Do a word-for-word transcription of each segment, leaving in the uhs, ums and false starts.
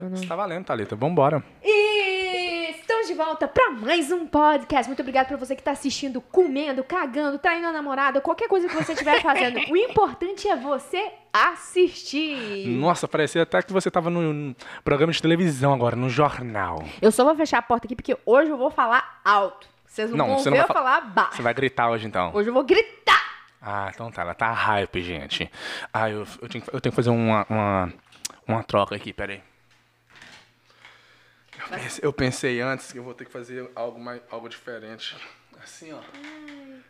Você tá valendo, Thalita. Vambora. E estamos de volta para mais um podcast. Muito obrigada por você que tá assistindo, comendo, cagando, traindo a namorada, qualquer coisa que você estiver fazendo. O importante é você assistir. Nossa, parecia até que você tava num programa de televisão agora, no jornal. Eu só vou fechar a porta aqui porque hoje eu vou falar alto. Vocês não, não vão você ver não eu fa... falar baixo. Você vai gritar hoje, então. Hoje eu vou gritar. Ah, então tá. Ela tá hype, gente. Ah, eu, eu, tenho, eu tenho que fazer uma, uma, uma troca aqui, peraí. Eu pensei, eu pensei antes que eu vou ter que fazer algo, mais, algo diferente. Assim, ó. Ai.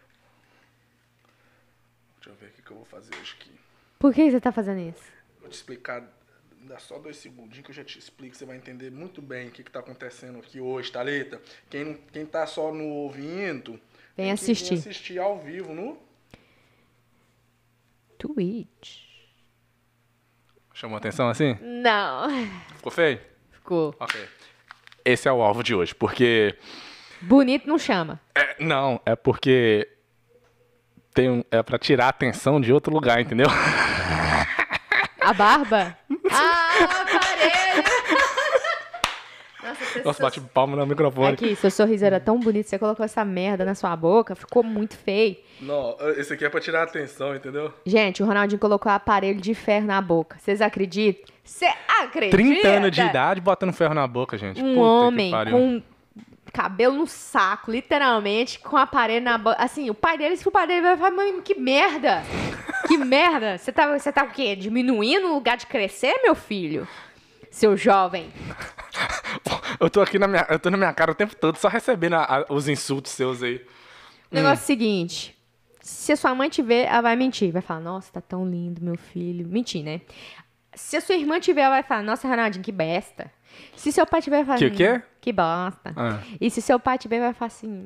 Deixa eu ver o que eu vou fazer hoje aqui. Por que você tá fazendo isso? Vou te explicar. Dá só dois segundinhos que eu já te explico. Você vai entender muito bem o que, que tá acontecendo aqui hoje, Thalita. Quem, quem tá só no ouvindo... Vem tem assistir. Vem assistir ao vivo no... Twitch. Chamou atenção assim? Não. Ficou feio? Ficou. Ok. Esse é o alvo de hoje, porque... Bonito não chama. É, não, é porque... Tem um, é pra tirar a atenção de outro lugar, entendeu? A barba? Ah, aparelho! Nossa, você Nossa, bate palma no microfone. Aqui, seu sorriso era tão bonito, você colocou essa merda na sua boca, ficou muito feio. Não, esse aqui é pra tirar a atenção, entendeu? Gente, o Ronaldinho colocou aparelho de ferro na boca. Vocês acreditam? Você acredita? trinta anos de idade botando ferro na boca, gente. Um Puta homem que pariu. com cabelo no saco, literalmente, com aparelho na boca. Assim, o pai dele, se o pai dele vai falar, mãe, que merda! Que merda! Você tá, você tá o quê? Diminuindo o lugar de crescer, meu filho? Seu jovem. Eu tô aqui na minha, eu tô na minha cara o tempo todo, só recebendo a, a, os insultos seus aí. O negócio é o seguinte, se a sua mãe te ver, ela vai mentir. Vai falar, nossa, tá tão lindo, meu filho. Mentir, né? Se a sua irmã te ver, ela vai falar, nossa, Ronaldinho, que besta. Se seu pai te ver, vai falar... Que o quê? Que bosta. Ah. E se seu pai te ver, vai falar assim...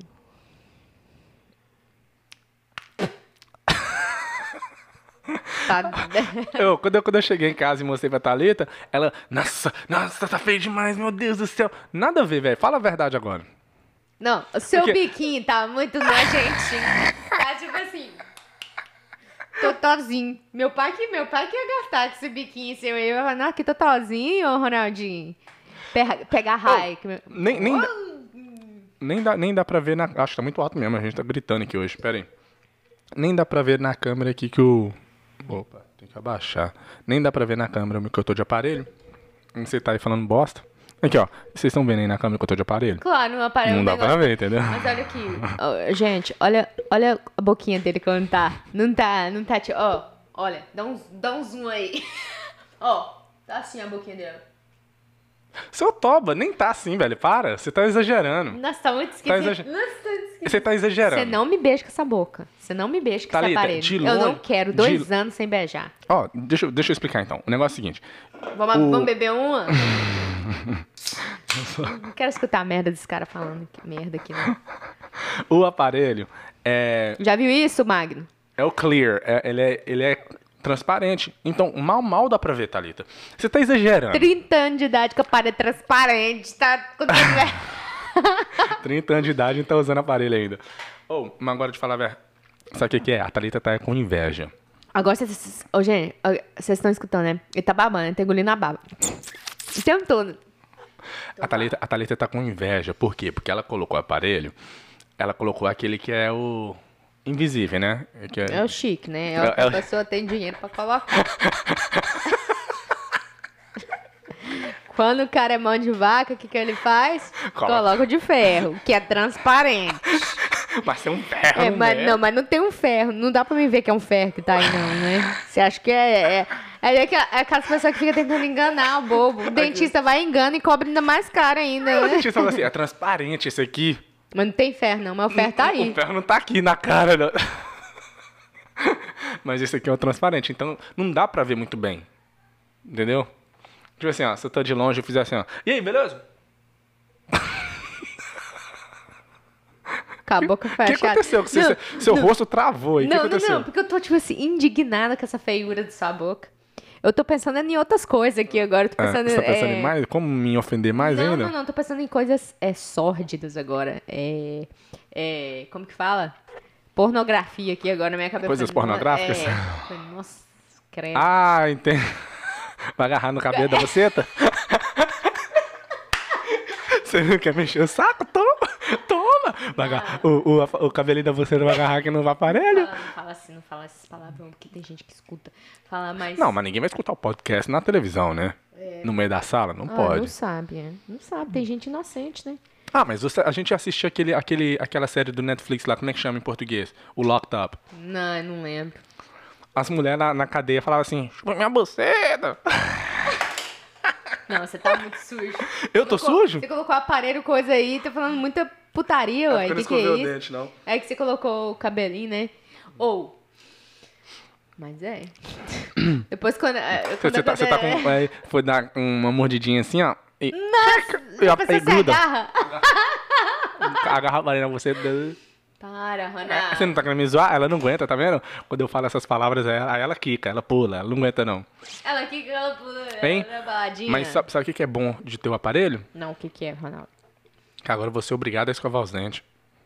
Tá... eu, quando, eu, quando eu cheguei em casa e mostrei pra Thalita, ela, nossa, nossa, tá feio demais, meu Deus do céu. Nada a ver, velho. Fala a verdade agora. Não, o seu Porque... biquinho tá muito nojentinho. Tá tipo assim... Totozinho. Meu pai que, meu pai que ia gastar com esse biquinho seu aí. Vai falar, não, que totozinho, ô Ronaldinho. Pega, pega raio. Oh, nem, nem, dá, nem, dá, nem dá pra ver na... Acho que tá muito alto mesmo, a gente tá gritando aqui hoje. Pera aí. Nem dá pra ver na câmera aqui que o... Opa, tem que abaixar. Nem dá pra ver na câmera que eu tô de aparelho. Você tá aí falando bosta. Aqui, ó. Vocês estão vendo aí na câmera que eu tô de aparelho? Claro, no aparelho. Não dá negócio... pra ver, entendeu? Mas olha aqui. Oh, gente, olha, olha a boquinha dele quando tá. Não tá, não tá... Ó, oh, olha. Dá um, dá um zoom aí. Ó, oh, tá assim a boquinha dele. Seu Toba, nem tá assim, velho. Para, você tá exagerando. Nossa, tá muito esquisito. Tá exager... Nossa, tá esquisito. Você tá exagerando. Você não me beija com essa boca. Você não me beija com Thalita, esse aparelho. de Eu longe, não quero dois de... anos sem beijar. Ó, deixa, eu- deixa eu explicar então. O negócio é o seguinte. Vamos, O- vamos beber uma? Não quero escutar a merda desse cara falando que merda aqui, não. O aparelho é, Já viu isso, Magno? é o clear. É- ele, é, ele é transparente. Então, mal, mal dá pra ver, Thalita. Você tá exagerando. trinta anos de idade com a parede transparente. Tá... trinta anos de idade e tá usando aparelho ainda. Oh, mas agora de falar a verdade. Sabe o que, que é? A Thalita tá com inveja. Agora vocês... Ô, gente, ó, vocês estão escutando, né? Ele tá babando, ele tá engolindo a baba. O tempo todo. A Thalita, a Thalita tá com inveja. Por quê? Porque ela colocou o aparelho, ela colocou aquele que é o invisível, né? Que é... É o chique, né? É, É- o que é a o- pessoa tem dinheiro pra colocar. Quando o cara é mão de vaca, o que, que ele faz? Coloca. Coloca o de ferro, que é transparente. Mas tem um ferro, É, mas, né? não, mas não tem um ferro. Não dá pra mim ver que é um ferro que tá aí, não, né? Você acha que é... É, é, é, que- é aquelas pessoas que ficam tentando enganar o bobo. O dentista vai engana e cobra ainda mais caro ainda, O né? dentista falou assim, é transparente esse aqui. Mas não tem ferro, não. Mas o ferro tá aí. O ferro não tá aqui na cara, não. Mas esse aqui é o transparente, então não dá pra ver muito bem. Entendeu? Tipo assim, ó, se eu tô de longe, eu fizer assim, ó. E aí, beleza? Com a boca O que fechada. aconteceu? Que você- Não, seu não. rosto travou aí. O que Não, não, aconteceu? não, porque eu tô, tipo assim, indignada com essa feiura de sua boca. Eu tô pensando em outras coisas aqui agora. Eu tô Ah, pensando, você tá pensando é... em mais? Como me ofender mais não, ainda? Não, não, tô pensando em coisas é, sórdidas agora. É, é, como que fala? Pornografia aqui agora na minha cabeça. Coisas pornográficas? É, nossa, credo. Ah, entendo. Vai agarrar no cabelo da buceta? Você não quer mexer o saco? Toma! Toma! Vai agarrar- o, o, o cabelinho da você não vai agarrar aqui no aparelho? Não fala, não fala assim, não fala essas palavras, porque tem gente que escuta. Fala mais. Não, mas ninguém vai escutar o podcast na televisão, né? No meio da sala? Não Ah, pode. não sabe, é. Não sabe, tem gente inocente, né? Ah, mas você- a gente assistiu aquele, aquele, aquela série do Netflix lá, como é que chama em português? O Locked Up. Não, eu não lembro. As mulheres na, na cadeia falavam assim, chupa minha buceta. Não, você tá muito sujo. Eu tô Colocou- sujo? Você colocou aparelho, coisa aí, tá falando muita putaria, ué. Que que é isso? dente, não. É que você colocou o cabelinho, né? Ou. Mas é. Depois quando. é, Você, quando você tá, você tá com... é, é, foi dar uma mordidinha assim, ó. E, Nossa! e a A pessoa se gruda. agarra. Agarra a varena você. Para, Ronaldo. Você não tá querendo me zoar? Ela não aguenta, tá vendo? Quando eu falo essas palavras, ela, aí ela quica, ela pula, ela não aguenta não. Ela aqui que ela pula Hein? na baladinha. Mas sabe, sabe o que que é bom de ter o aparelho? Não, o que que é, Ronaldo? Que agora você é obrigado a escovar os dentes.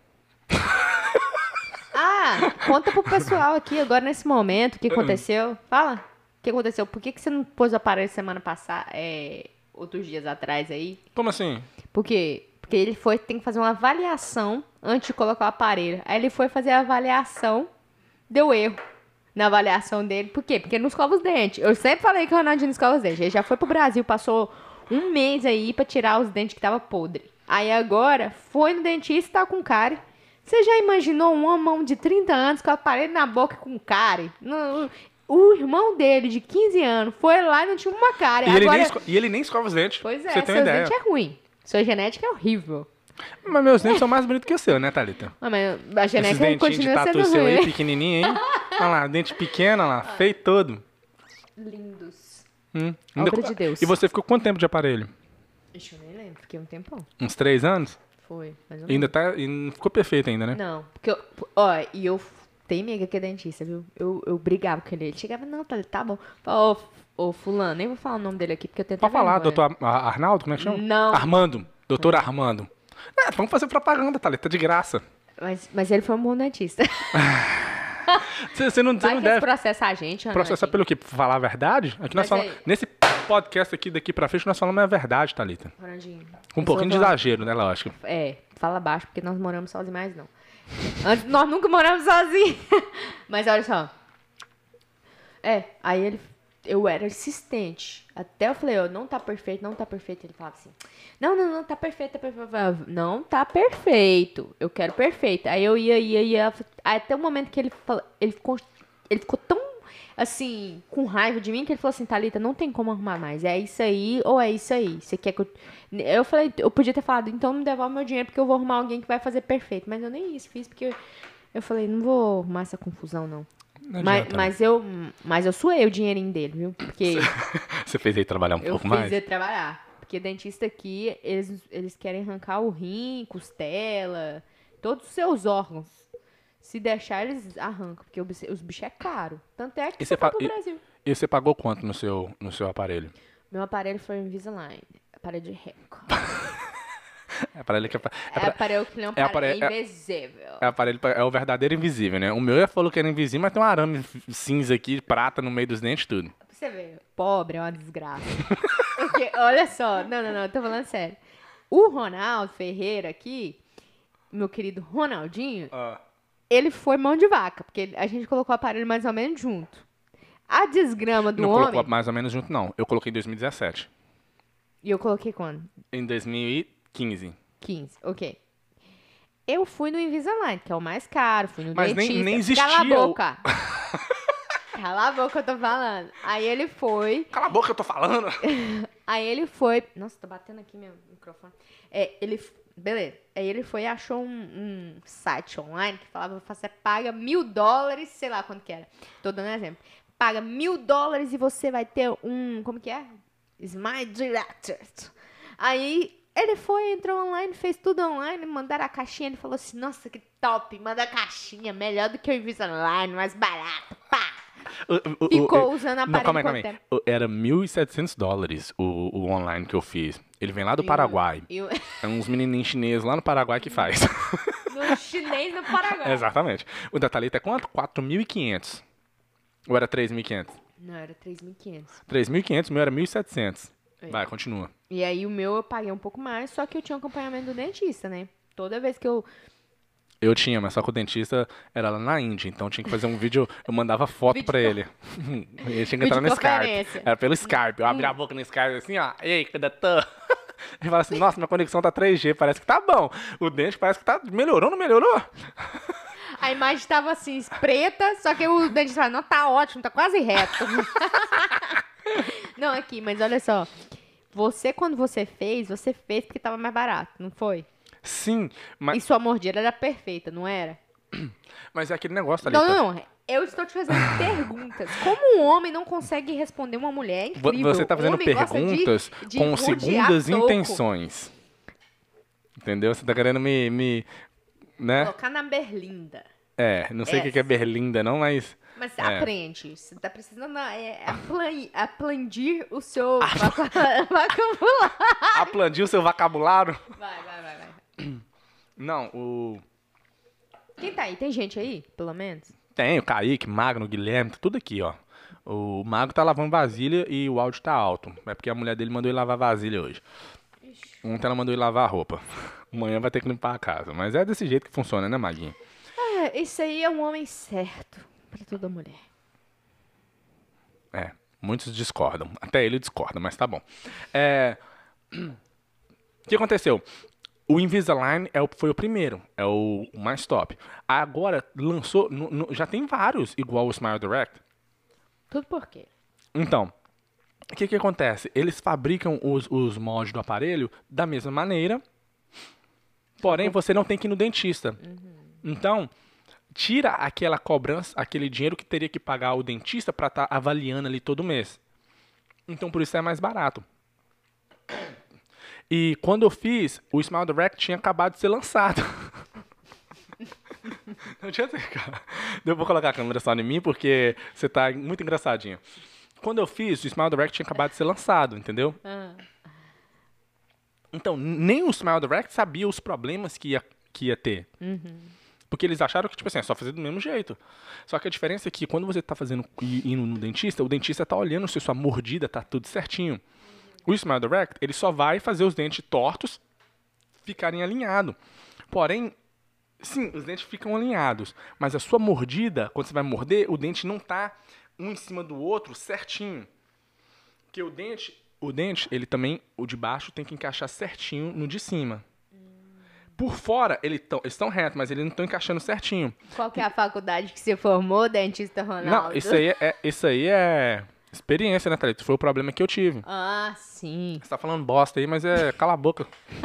Ah, conta pro pessoal aqui agora nesse momento o que aconteceu. Fala. O que aconteceu? Por que, que você não pôs o aparelho semana passada, é, outros dias atrás aí? Como assim? Por quê? Porque ele foi, tem que fazer uma avaliação antes de colocar o aparelho. Aí ele foi fazer a avaliação, deu erro na avaliação dele. Por quê? Porque ele não escova os dentes. Eu sempre falei que o Ronaldinho não escova os dentes. Ele já foi pro Brasil, passou um mês aí pra tirar os dentes que tava podre. Aí agora foi no dentista e tá com cárie. Você já imaginou uma mão de trinta anos com o aparelho na boca com cárie? Não, o irmão dele, de quinze anos, foi lá e não tinha uma cárie. E, ele Agora... nem esco- e ele nem escova os dentes. Pois pra é, você tem seus uma ideia. dentes é ruim. Sua genética é horrível. Mas meus dentes são mais bonitos que o seu, né, Thalita? Ah, mas a Esses genética dentinhos de continua tatu sendo seu aí, ruim. pequenininho, hein? Olha lá, dente pequeno, olha lá, feio todo. Lindos. Hum. Obra de Deus. E você ficou quanto tempo de aparelho? Ixi, eu nem lembro, fiquei um tempão. Uns três anos? Foi, mas eu E ainda tá, e não ficou perfeito ainda, né? Não, porque, eu, ó, e eu tenho amiga que é dentista, viu? Eu, eu brigava com ele. Ele chegava, não, tá, tá bom. Falava, ô, ô, fulano, nem vou falar o nome dele aqui, porque eu tenho Pode até falar, vergonha. doutor Ar- Arnaldo, como é que chama? Não. Armando, doutor Armando. É, vamos fazer propaganda, Thalita, de graça. Mas, mas ele foi um bom dentista. Você, você não, você Vai não que eles deve processam a gente, Ronaldinho. processar pelo quê? Falar a verdade? Aqui nós Mas falamos, aí- nesse podcast aqui, daqui pra frente, nós falamos a verdade, Thalita. Ronaldinho. Com um eu pouquinho de sou- exagero, né, lógico. É, fala baixo, porque nós moramos sozinhos mais não. Antes, nós nunca moramos sozinhos. Mas olha só. É, aí ele... Eu era insistente. Até eu falei, ó, não tá perfeito, não tá perfeito. Ele falava assim, não, não, não, tá perfeito, tá perfeito. Eu falava, não tá perfeito. Eu quero perfeito. Aí eu ia, ia, ia. Até o momento que ele falou, ele ficou, ele ficou tão, assim, com raiva de mim, que ele falou assim, Thalita, não tem como arrumar mais. É isso aí ou é isso aí? Você quer que eu... Eu falei, eu podia ter falado, então me devolve meu dinheiro, porque eu vou arrumar alguém que vai fazer perfeito. Mas eu nem isso fiz, porque eu, eu falei, não vou arrumar essa confusão, não. Não Mas, adianta, mas eu mas eu suei o dinheirinho dele, viu? Porque Você fez ele trabalhar um eu pouco fiz mais? ele trabalhar. Porque dentista aqui, eles, eles querem arrancar o rim, costela, todos os seus órgãos. Se deixar, eles arrancam, porque o bicho- os bichos é caro. Tanto é que E você você foi fa- pro e- Brasil. E você pagou quanto no seu, no seu aparelho? Meu aparelho foi um Invisalign. Aparelho de Record. É aparelho que é, pra- é, É pra- aparelho que não é é aparelho- é- invisível. é aparelho pra- é o verdadeiro invisível, né? O meu já falou que era invisível, mas tem um arame cinza aqui, prata no meio dos dentes, tudo. Pra você ver, pobre é uma desgraça. Porque, olha só, não, não, não, eu tô falando sério. O Ronaldo Ferreira aqui, meu querido Ronaldinho, ele foi mão de vaca, porque a gente colocou o aparelho mais ou menos junto. A desgrama do Não homem... colocou mais ou menos junto, não. Eu coloquei em dois mil e dezessete. E eu coloquei quando? Em dois mil e quinze. quinze, ok. Eu fui no Invisalign, que é o mais caro, fui no Mas nem- dentista. nem existia Cala a o- boca. Cala a boca, eu tô falando. Aí ele foi... Cala a boca, eu tô falando. Aí ele foi... Nossa, tá batendo aqui meu microfone. É, ele... f- Beleza. Aí ele foi e achou um, um site online que falava, você paga mil dólares, sei lá quanto que era. Tô dando um exemplo. Paga mil dólares e você vai ter um... Como que é? Smile Director. Aí ele foi, entrou online, fez tudo online, mandaram a caixinha. Ele falou assim, nossa, que top. Manda a caixinha, melhor do que o Invisalign, mais barato. Pá! O- o- o- Ficou o- usando a Não, calma aí, aparelho calma aí. quanto O- Era mil e setecentos dólares o, o online que eu fiz. Ele vem lá do E o- Paraguai. e o- É uns menininhos chineses lá no Paraguai que faz. No chinês no Paraguai. Exatamente. O da Thalita é quanto? quatro mil e quinhentos. Ou era três mil e quinhentos? Não, era três mil e quinhentos. três mil e quinhentos, o meu era mil e setecentos. Vai, continua. E aí o meu eu paguei um pouco mais, só que eu tinha um acompanhamento do dentista, né? Toda vez que eu... Eu tinha, mas só que o dentista era lá na Índia, então tinha que fazer um vídeo, eu mandava foto Vídeo pra co- ele. Ele tinha que entrar no Skype. Videoconferência. Era pelo Skype. Eu abria a boca no Skype assim, ó. Ei, cadê tu? Ele fala assim, nossa, minha conexão tá três G, parece que tá bom. O dente parece que tá... Melhorou, não melhorou? A imagem tava assim, preta, só que o dentista fala, não, tá ótimo, tá quase reto. Não, aqui, mas olha só. Você, quando você fez, você fez porque tava mais barato, não foi? Sim, mas, E sua mordida era perfeita, não era? mas é aquele negócio, Thalita. Não, não, não. Eu estou te fazendo perguntas. Como um homem não consegue responder uma mulher? É Vo- incrível. Você tá O fazendo homem gosta de- perguntas de com rodear segundas toco. intenções. Entendeu? Você tá querendo me... me né? Colocar na berlinda. É, não sei o que que é berlinda não, mas... Mas É. aprende. Você tá precisando é, aplan- aplandir o seu Ah. vocabulário. Aplandir o seu vocabulário? Vai, vai, vai, vai. Não, o... Quem tá aí? Tem gente aí, pelo menos? Tem, o Kaique, Magno, Guilherme, tá tudo aqui, ó. O Mago tá lavando vasilha e o áudio tá alto. É porque a mulher dele mandou ele lavar vasilha hoje. Ontem ela mandou ele lavar a roupa. Amanhã vai ter que limpar a casa. Mas é desse jeito que funciona, né, Maguinho? Ah, esse aí é um homem certo pra toda mulher. É, muitos discordam. Até ele discorda, mas tá bom. É... O que aconteceu? O Invisalign é o, foi o primeiro, é o mais top. Agora lançou, no- no- já tem vários igual o Smile Direct. Tudo por quê? Então, o que que acontece? Eles fabricam os, os moldes do aparelho da mesma maneira, porém você não tem que ir no dentista. Então, tira aquela cobrança, aquele dinheiro que teria que pagar o dentista para estar avaliando ali todo mês. Então, por isso é mais barato. E quando eu fiz, o Smile Direct tinha acabado de ser lançado. Não tinha cara. Eu vou colocar a câmera só em mim porque você tá muito engraçadinho. Quando eu fiz, o Smile Direct tinha acabado de ser lançado, entendeu? Ah. Então, nem o Smile Direct sabia os problemas que ia, que ia ter. Porque eles acharam que, tipo assim, é só fazer do mesmo jeito. Só que a diferença é que quando você tá fazendo, i- indo no dentista, o dentista tá olhando se sua mordida tá tudo certinho. O Smile Direct, ele só vai fazer os dentes tortos ficarem alinhados. Porém, sim, os dentes ficam alinhados. Mas a sua mordida, quando você vai morder, o dente não tá um em cima do outro certinho. Porque o dente, o dente, ele também, o de baixo tem que encaixar certinho no de cima. Por fora, ele tão, eles estão retos, mas eles não estão encaixando certinho. Qual que é a faculdade que você formou, dentista Ronaldo? Não, isso aí é, isso aí é experiência, né, Thalita? Foi o problema que eu tive. Ah, sim. Você tá falando bosta aí, mas é... Cala a boca.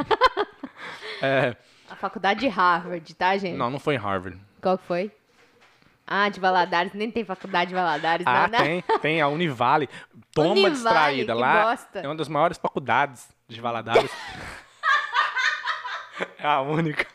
É, A faculdade de Harvard, tá, gente? não, não foi em Harvard. Qual que foi? Ah, de Valadares. Nem tem faculdade de Valadares, Ah, não, né? tem, tem a Univale. Toma Univale, distraída. que Lá bosta. é uma das maiores faculdades de Valadares. É a única.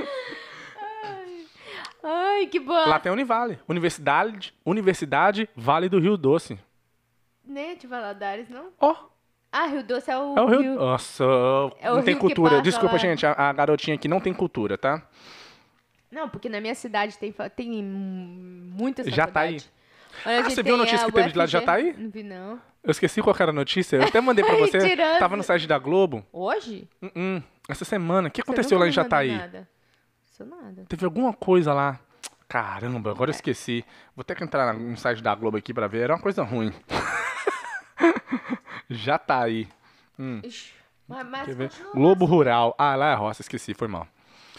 Ai, que boa. Lá tem a Univale. Universidade, Universidade Vale do Rio Doce. Nem é de Valadares, não? Ó, Ah, Rio Doce é o é o Rio... Nossa, É o não tem rio que cultura. passa Desculpa, lá. gente, a, a garotinha aqui não tem cultura, tá? Não, porque na minha cidade tem, fa- tem hum, muitas Jataí. faculdades. Olha, Ah, gente, você viu a tem notícia que teve de lá de U F G. Jataí? Não vi, não. Eu esqueci qual que era a notícia. Eu até mandei pra você. Mentiroso. Tava no site da Globo. Hoje? Hum, hum, essa semana. O que Você aconteceu nunca lá em me mandou Jataí? Nada. Isso nada. Teve alguma coisa lá. Caramba, agora eu esqueci. Vou ter que entrar no site da Globo aqui pra ver. Era uma coisa ruim. Jataí. Ixi, mas, mas Quer ver? continua. Globo Rural. Ah, lá é a roça, esqueci, foi mal.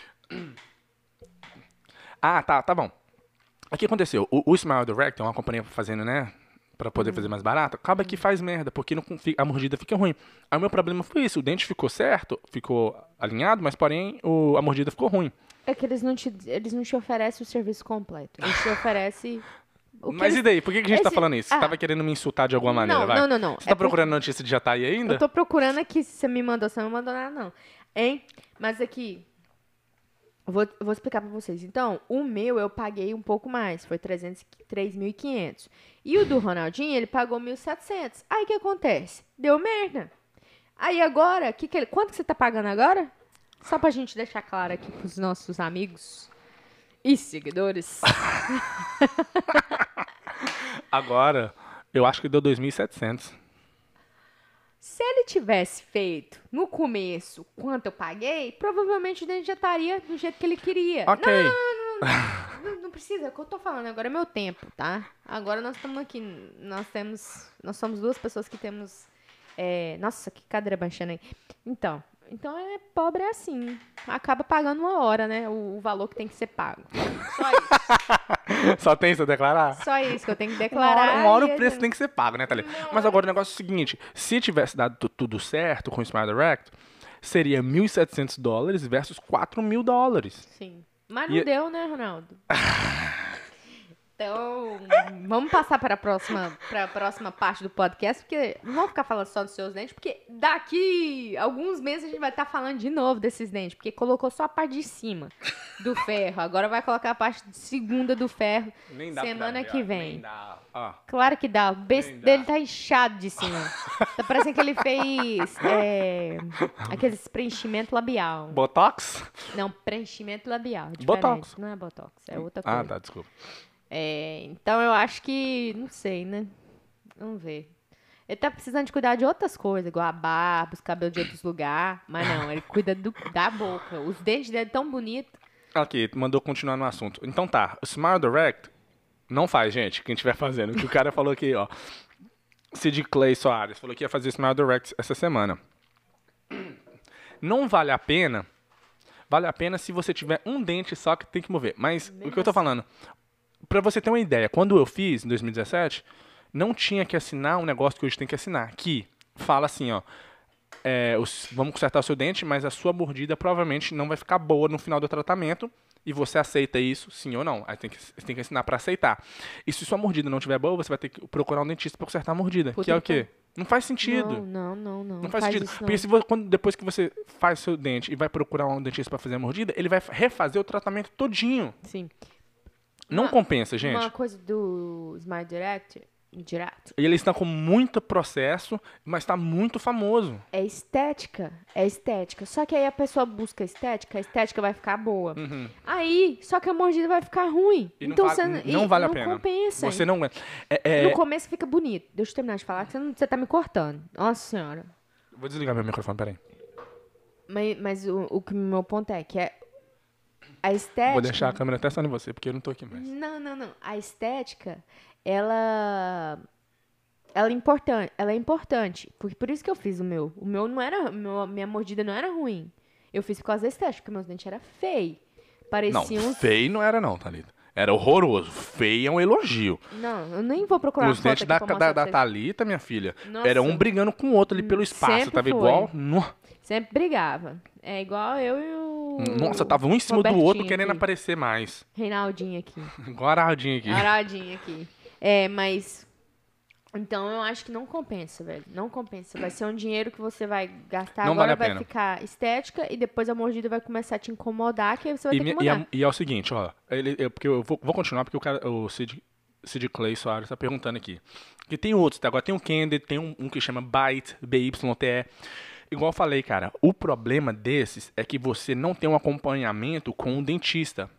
Ah, tá, tá bom. O que aconteceu? O, o Smile Direct é uma companhia fazendo, né? Pra poder fazer mais barato. Acaba que faz merda, porque não, fi- a mordida fica ruim. Aí o meu problema foi isso. O dente ficou certo, ficou alinhado, mas porém o, a mordida ficou ruim. É que eles não te, eles não te oferecem o serviço completo. Eles te oferecem... o que Mas eles- e daí? Por que, que a gente tá esse- falando isso? Você ah. tava querendo me insultar de alguma maneira, Não, vai? não, não, não. Você É tá por- procurando notícia de Jataí ainda? Eu tô procurando aqui, se você me mandou, você não mandou nada, não. Hein? Mas aqui, eu vou, eu vou explicar pra vocês. Então, o meu eu paguei um pouco mais, foi trezentos e- três mil e quinhentos. E o do Ronaldinho, ele pagou mil e setecentos. Aí, o que acontece? Deu merda. Aí, agora, que que ele, quanto que você tá pagando agora? Só pra gente deixar claro aqui pros nossos amigos e seguidores. Agora, eu acho que deu dois mil e setecentos. Se ele tivesse feito no começo quanto eu paguei, provavelmente o dente já estaria do jeito que ele queria. Ok. Não, não, não, não, não precisa, é o que eu tô falando, agora é meu tempo, tá? Agora nós estamos aqui, nós temos, nós somos duas pessoas que temos, é, nossa, que cadeira baixando aí. Então, então é pobre é assim, acaba pagando uma hora, né, o, o valor que tem que ser pago. Só isso. Só tem isso a declarar? Só isso que eu tenho que Uma declarar. hora, uma hora e o preço eu- tem que ser pago, né, Thalita? Mas agora o negócio é o seguinte, se tivesse dado tu- tudo certo com o Smile Direct, seria mil e setecentos dólares versus quatro mil dólares. Sim. Mas E- não deu, né, Ronaldo? Então, vamos passar para a próxima, para a próxima parte do podcast, porque não vamos ficar falando só dos seus dentes, porque daqui alguns meses a gente vai estar falando de novo desses dentes, porque colocou só a parte de cima do ferro, agora vai colocar a parte de segunda do ferro Nem dá pra semana ver, que ó, vem. nem dá. Ó. Claro que dá, o beijo Nem dá. dele tá inchado de cima. Tá parecendo que ele fez é, aqueles preenchimento labial. Botox? Não, preenchimento labial. Diferente. Botox. Não é botox, é outra coisa. Ah, tá, desculpa. É, então eu acho que, não sei, né? Vamos ver. Ele tá precisando de cuidar de outras coisas, igual a barba, os cabelos de outros lugares. Mas não, ele cuida do- da boca. Os dentes dele tão bonitos. Ok, mandou continuar no assunto. Então tá, o Smile Direct não faz, gente, quem estiver fazendo. Que o cara falou aqui, ó. Sid Clay Soares falou que ia fazer Smile Direct essa semana. Não vale a pena. Vale a pena se você tiver um dente só que tem que mover. Mas o que eu tô falando, pra você ter uma ideia, quando eu fiz em dois mil e dezessete, não tinha que assinar um negócio que hoje tem que assinar. Que fala assim, ó. É, os- vamos consertar o seu dente, mas a sua mordida provavelmente não vai ficar boa no final do tratamento. E você aceita isso, sim ou não. Aí tem que, você tem que assinar pra aceitar. E se sua mordida não estiver boa, você vai ter que procurar um dentista pra consertar a mordida. Puta que é o que quê? Não faz sentido. Não, não, não, não. Não faz, sentido. Isso, não. Porque se vo- quando, depois que você faz seu dente e vai procurar um dentista pra fazer a mordida, ele vai refazer o tratamento todinho. Sim. Não Uma- compensa, gente. Uma coisa do Smile Direct, Direct, E ele está com muito processo, mas está muito famoso. é estética. É estética. Só que aí a pessoa busca estética, a estética vai ficar boa. Uhum. Aí, só que a mordida vai ficar ruim. E não então vale- você não e vale a não pena. compensa. Você não aguenta. É, é, No começo fica bonito. Deixa eu terminar de falar, que você, não, você tá me cortando. Nossa senhora. Vou desligar meu microfone, peraí. Mas, mas o, o que meu ponto é que é a estética... Vou deixar a câmera até só em você, porque eu não tô aqui mais. Não, não, não. A estética, ela... Ela é importante. Ela é importante. Por, por isso que eu fiz o meu. O meu não era... Meu, minha mordida não era ruim. Eu fiz por causa da estética, porque meus dentes eram feios. Não, Pareciam... uns- feio não era não, Thalita. Era horroroso. Feio é um elogio. Não, eu nem vou procurar Os a foto dentes aqui da, pra da, mostrar da pra vocês. Thalita, minha filha, Nossa. era um brigando com o outro ali pelo espaço. Sempre Tava foi. igual... No- Sempre brigava. É igual eu e o... Nossa, tava um em cima do outro Robertinho querendo aqui. aparecer mais. Reinaldinho aqui. Igual a Araldinho aqui. Aradinho aqui. É, mas... Então, eu acho que não compensa, velho. Não compensa. Vai ser um dinheiro que você vai gastar Não agora, vale a vai pena. ficar estética e depois a mordida vai começar a te incomodar, que aí você vai E, ter me- que e, mudar. é, e é o seguinte, ó. Ele, eu, porque eu vou, vou continuar, porque o, cara, o Sid, Sid Clay Soares tá perguntando aqui. Porque tem outros, tá? Agora tem o Candid, tem um, um que chama Byte, B Y T E. Igual eu falei, cara, o problema desses é que você não tem um acompanhamento com um dentista.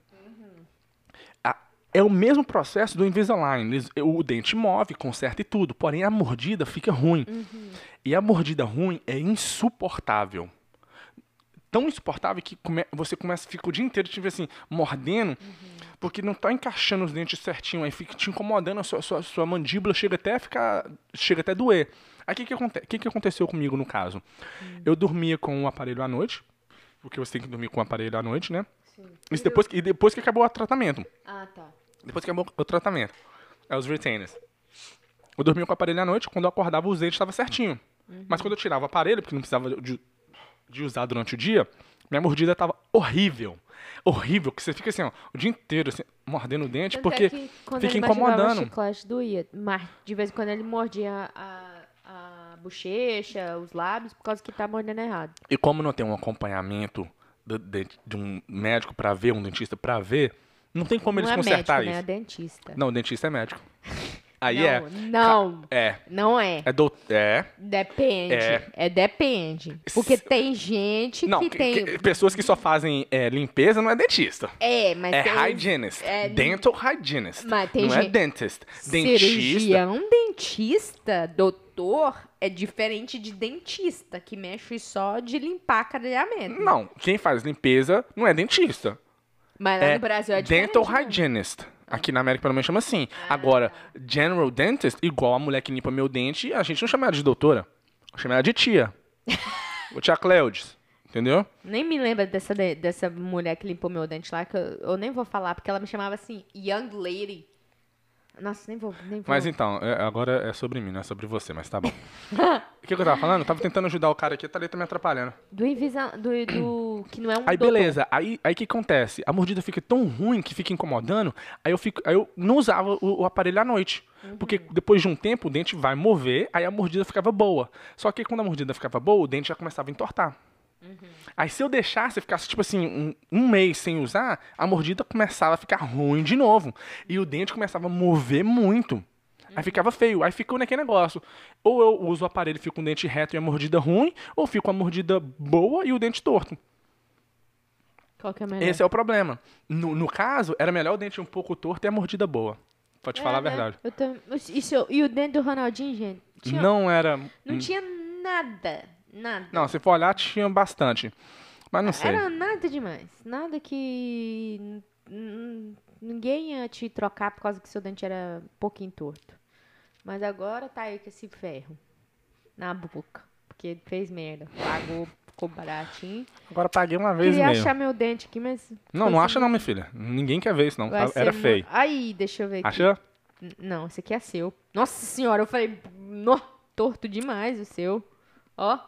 A- É o mesmo processo do Invisalign. Eles- O dente move, conserta e tudo, porém a mordida fica ruim. E a mordida ruim é insuportável. Tão insuportável que come- você começa, fica o dia inteiro tipo assim, mordendo, porque não tá encaixando os dentes certinho, aí fica te incomodando, a sua, sua, sua mandíbula chega até a ficar, chega até a doer. Aí o que que, aconte- que que aconteceu comigo no caso? Eu dormia com o aparelho à noite, porque você tem que dormir com o aparelho à noite, né? Isso depois, que- e depois que acabou o tratamento. Ah, tá. Depois que acabou o tratamento. É os retainers. Eu dormia com o aparelho à noite, quando eu acordava os dentes estavam certinho. Mas quando eu tirava o aparelho, porque não precisava de, de usar durante o dia, minha mordida estava horrível. Horrível, que você fica assim, ó, o dia inteiro assim, mordendo o dente, Tanto porque é que quando fica ele mastigava incomodando. o chiclete doía. Mas de vez em quando ele mordia a, a bochecha, os lábios, por causa que tá mordendo errado. E como não tem um acompanhamento do- de, de um médico pra ver, um dentista pra ver, não tem como eles não é consertar médico, né? É isso. dentista. Não, o dentista é médico. Aí não, é. Não, É. não é. É do... É. Depende. É. É, depende. Porque Se- tem gente Não, que que- tem... que- pessoas que só fazem é, limpeza não é dentista. É, mas É tem... hygienist. é, Dental hygienist. Mas tem não é gente- dentist. Dentista. Cirurgião dentista, doutor, é diferente de dentista, que mexe só de limpar cadeamento. Não, quem faz limpeza não é dentista. Mas lá É no Brasil é diferente. dental né? hygienist. Aqui na América, pelo menos, chama assim. Ah. Agora, general dentist, igual a mulher que limpa meu dente, a gente não chama ela de doutora. Chama ela de tia. Ô tia Cleudes. Entendeu? Nem me lembro dessa, de- dessa mulher que limpou meu dente lá, que eu, eu nem vou falar, porque ela me chamava assim, young lady. Nossa, nem vou, nem vou. Mas então, é- agora é sobre mim, não é sobre você, mas tá bom. O que, que eu tava falando? Eu tava tentando ajudar o cara aqui, a Thalita me atrapalhando. Do invisa... Do, do... Que não é um Aí doutor. beleza, aí aí que acontece? A mordida fica tão ruim que fica incomodando, aí eu fico, aí eu não usava o, o aparelho à noite. Porque depois de um tempo o dente vai mover, aí a mordida ficava boa. Só que quando a mordida ficava boa, o dente já começava a entortar. Aí se eu deixasse, ficasse tipo assim, um, um mês sem usar, a mordida começava a ficar ruim de novo. E o dente começava a mover muito. Aí ficava feio. Aí ficou naquele negócio. Ou eu uso o aparelho e fico com o dente reto e a mordida ruim, ou fico com a mordida boa e o dente torto. Qual que é melhor? Esse é o problema. No, no caso, era melhor o dente um pouco torto e a mordida boa. Pra te falar a né? verdade. Eu tam- E, seu- e o dente do Ronaldinho, gente? Tinha- Não era... Não tinha nada. Nada. Não, se for olhar, tinha bastante. Mas não sei. Era nada demais. Nada que n- n- ninguém ia te trocar por causa que seu dente era um pouquinho torto. Mas agora tá aí com esse ferro na boca. Porque fez merda. Pagou, ficou baratinho. Agora paguei uma vez Queria e meio. achar meu dente aqui, mas... Não, foi não sem- acha não, minha filha. Ninguém quer ver isso, não. vai Tá- ser Era mu- feio. Aí, deixa eu ver aqui. Acha? N- Não, esse aqui é seu. Nossa senhora, eu falei... No, torto demais o seu. Ó.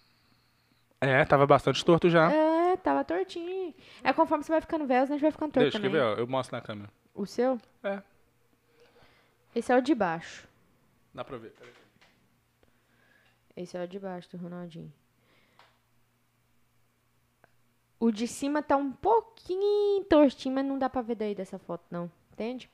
É, tava bastante torto já. É, tava tortinho. É conforme você vai ficando velho, a gente vai ficando torto Deixa, quer também. ver? Ó, eu mostro na câmera. O seu? É, Esse é o de baixo. dá pra ver. Peraí. Esse é o de baixo do Ronaldinho. O de cima tá um pouquinho tortinho, mas não dá pra ver daí dessa foto, não. Entende?